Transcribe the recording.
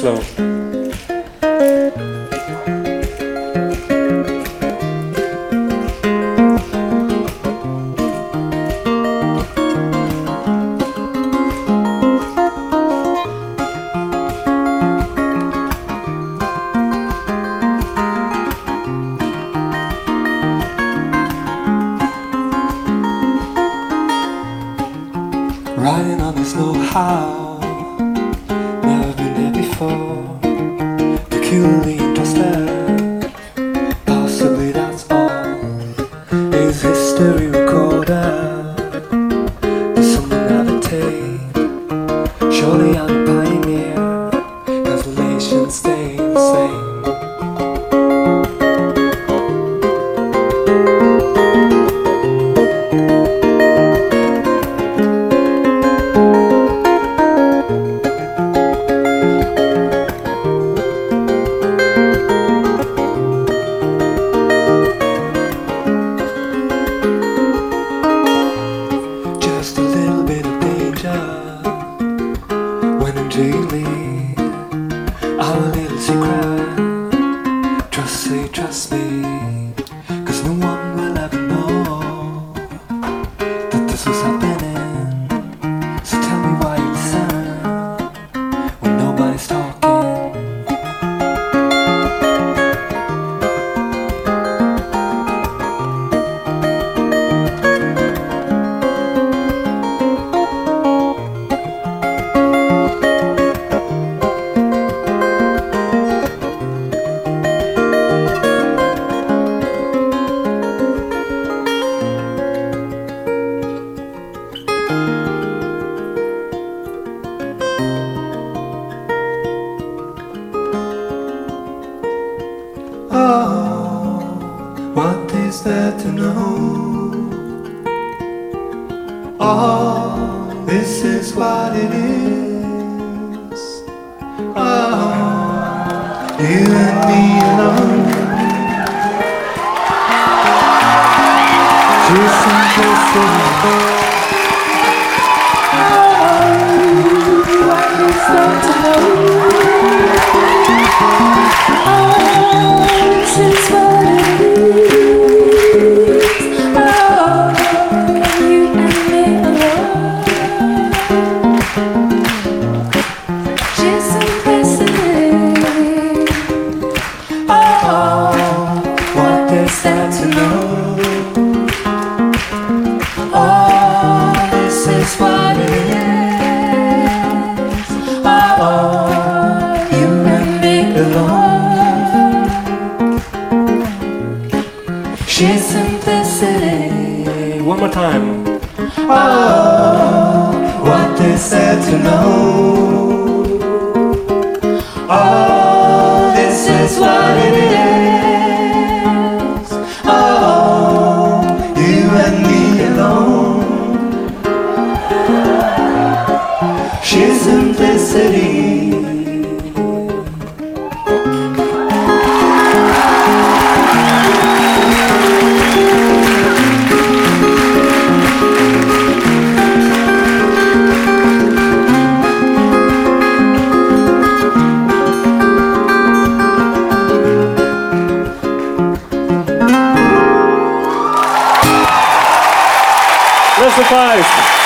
slow. Riding on this know-how, never been there before. Peculiarly interested, possibly that's all. Is history recorded? Does someone have a tape? Surely I'm a pioneer, constellations stay the same. Just a little bit of danger when I'm jailing. I'm a little secret. Trust me, 'cause no one will ever know that this was happening. So tell me why you listen when nobody's talking. Oh, what is there to know? Oh, this is what it is. Oh, you and me alone. Just simplicity. Oh, what is there to know? This is what it is. Oh, you and me alone. She's simplicity. Oh, what is there to know? Oh, this is what it is. Oh, you and me alone. She's simplicity. One more time. Oh, what is there to know? Oh, this is what it is. Oh, you and me alone. She's simplicity. No surprise.